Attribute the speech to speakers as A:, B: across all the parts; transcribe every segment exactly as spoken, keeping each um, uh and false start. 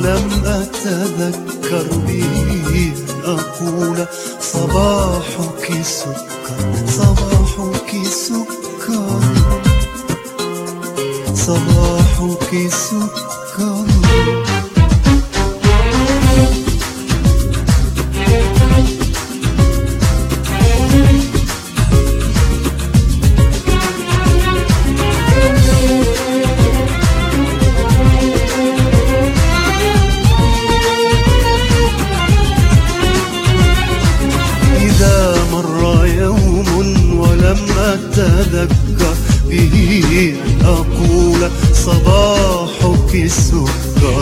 A: ولم أتذكر به أقول صباحك سكر، صباحك سكر، صباحك سكر. أتذكر به أقول صباحك سكر،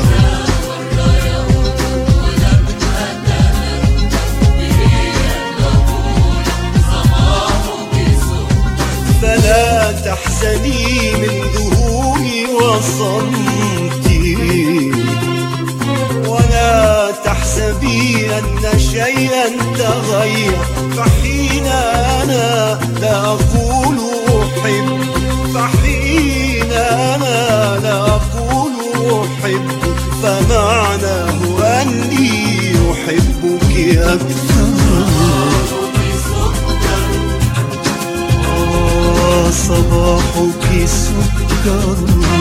A: فلا تحزني من ذهولي وصمتي، ولا تحسبي أن شيئا تغير، فحين أنا لا أقول أحب، فحين أنا لا أقول أحب، فمعناه أني أحبك أكثر. آه صباحك سكر.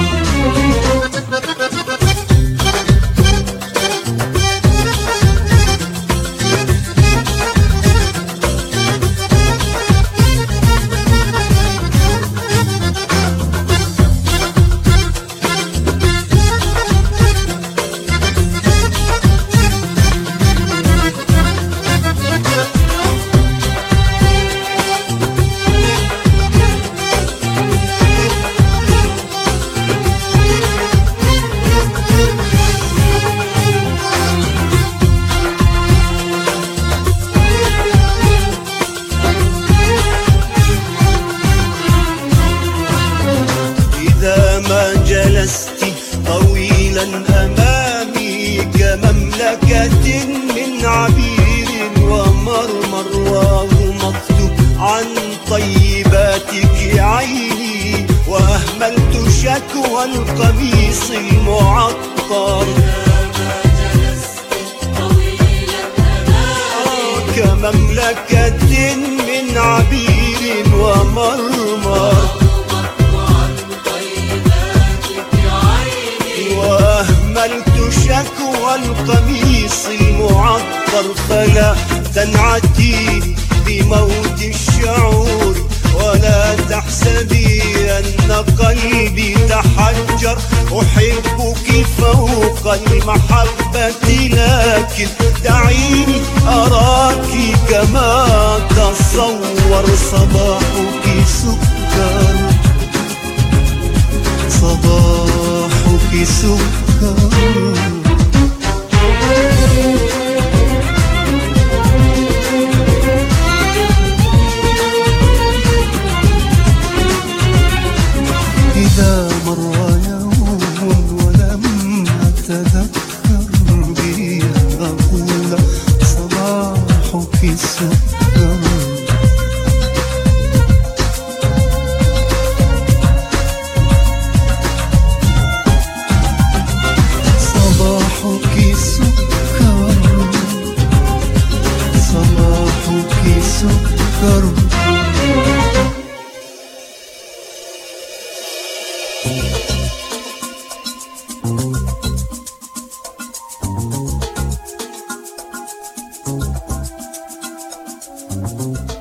A: جلست طويلا أمامي كمملكة من عبير ومرمر، وغمضت عن طيباتك عيني، وأهملت شكوى القميص المعطر. كمملكة من عبير ومرمر، وأهملت شكوى القميص المعطر. فلا تنعتي بموت الشعور، ولا تحسبي أن قلبي تحجر، أحبك فوق المحبة، لكن دعيني أراك كما تصور. صباحك سكر، صباحك سكر. إذا مر يوم ولم أتذكر به أقول صباحك سكر، صباحك سكر، صباحك سكر. Thank you.